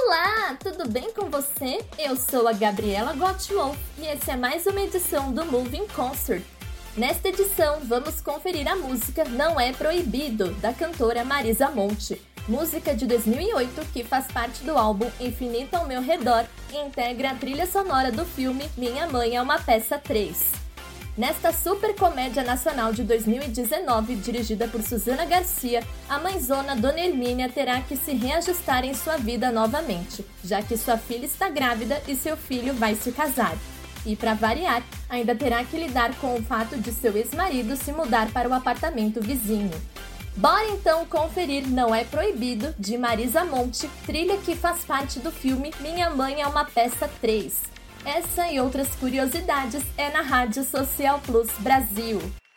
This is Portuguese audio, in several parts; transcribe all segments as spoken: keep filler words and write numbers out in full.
Olá, tudo bem com você? Eu sou a Gabriela Gottwolf e essa é mais uma edição do Moving Concert. Nesta edição, vamos conferir a música Não É Proibido, da cantora Marisa Monte, música de dois mil e oito que faz parte do álbum Infinito ao Meu Redor e integra a trilha sonora do filme Minha Mãe é uma Peça três. Nesta super comédia nacional de dois mil e dezenove, dirigida por Susana Garcia, a mãezona Dona Hermínia terá que se reajustar em sua vida novamente, já que sua filha está grávida e seu filho vai se casar. E, para variar, ainda terá que lidar com o fato de seu ex-marido se mudar para o apartamento vizinho. Bora então conferir Não É Proibido, de Marisa Monte, trilha que faz parte do filme Minha Mãe é uma Peça três. Essa e outras curiosidades é na Rádio Social Plus Brasil.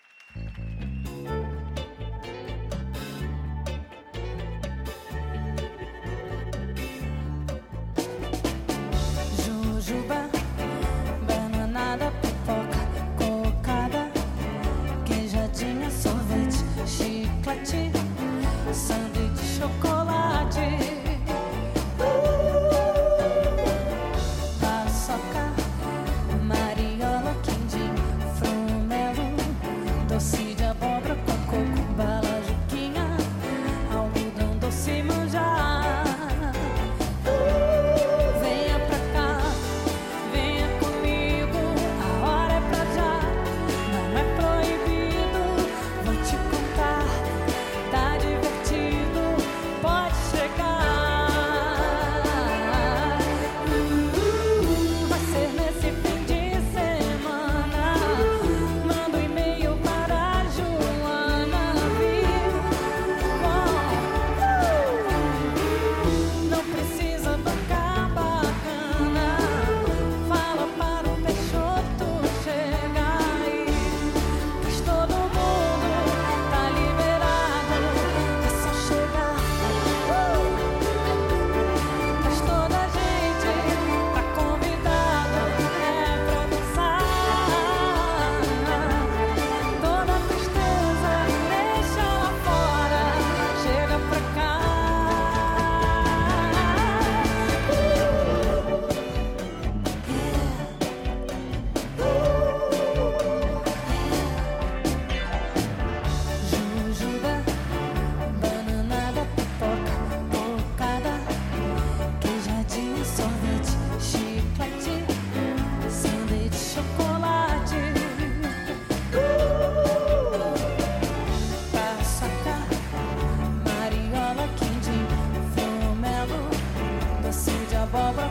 Jujuba, bananada, pipoca, cocada, queijadinha, sorvete, chiclete, sanduíche, chocolate. Doce de abóbora com coco, bala juquinha, algodão doce manjar. Venha pra cá, venha comigo, a hora é pra já. Não é proibido, vou te contar, tá divertido, pode chegar. uh, Vai ser nesse fim de semana, manda um e-mail para Joana vir. Não precisa bancar bacana, fala para o Peixoto chegar aí. Mas todo mundo tá liberado, é só chegar. Mas toda a gente tá convidado, é pra dançar. Toda tristeza deixa lá fora, chega pra cá. Jujuba, bananada, pipoca, cocada, queijadinha, sorvete, chiclete, sanduíche, chocolate. Paçoca, mariola, quindim, flomelo, doce de abóbora